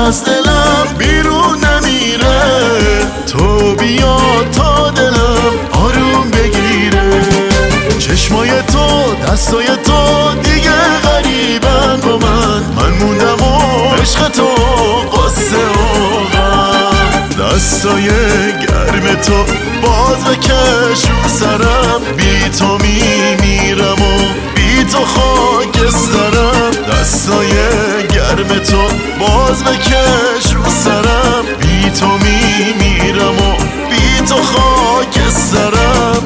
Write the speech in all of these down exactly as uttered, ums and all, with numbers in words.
از دلم بیرون نمیره، تو بیا تا دلم آروم بگیره. چشمای تو دستای تو دیگه غریبن با من، من موندم و عشق تو قصه و غم. دستای گرم تو باز بکش رو سرم، بی تو میمیرم و بی تو خاکسترم. دستای گرم تو باز بکش رو سرم، بی تو میمیرم و بی تو خاکسترم.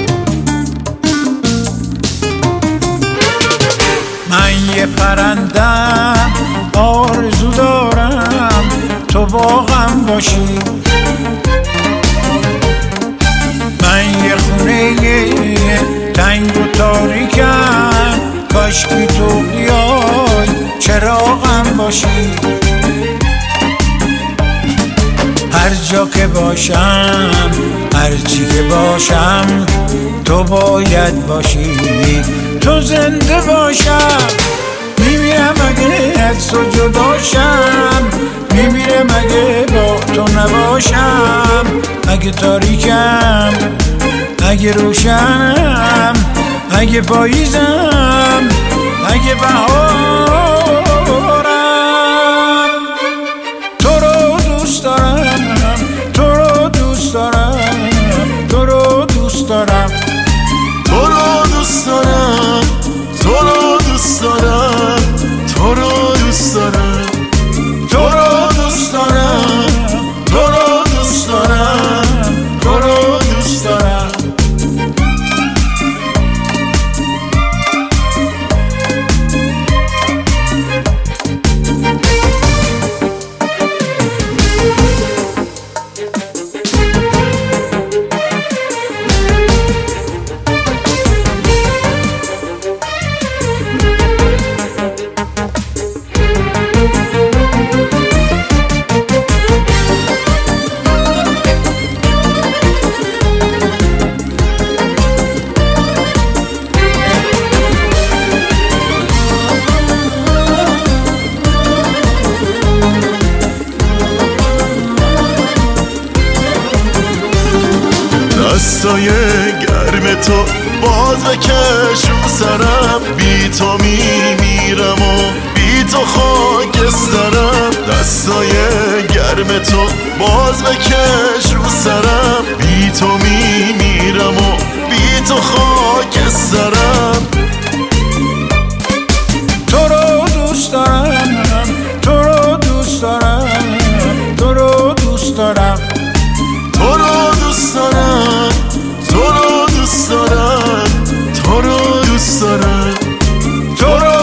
من یه پرندم آرزو دارم تو واقعا باشی، من یه خونه تنگ و تاریکم، کاشکی تو بیای چراغم باشی. هر جا که باشم هر چی که باشم تو باید باشی، تو زنده باشم. میمیرم اگه از تو جداشم، میمیرم اگه با تو نباشم. اگه تاریکم اگه روشنم، اگه پاییزم اگه بهارم، تو رو دوست دارم، تو رو دوست دارم، تو رو دوست دارم، تو رو دوست دارم، تو رو دوست دارم، تو رو دوست دارم، تو رو دوست دارم، تو رو دوست دارم، تو رو دوست دارم. دستای گرم تو باز بکش رو سرم، بی تو میمیرم و بی تو خاکسترم. دستای گرم تو باز بکش رو سرم، بی تو میمیرم و بی تو خاکسترم. تو رو دوست دارم، تو رو دوست دارم، تو رو دوست دارم، تو رو دوست دارم، تو رو دوست دارم، تو رو دوست دارم، تو رو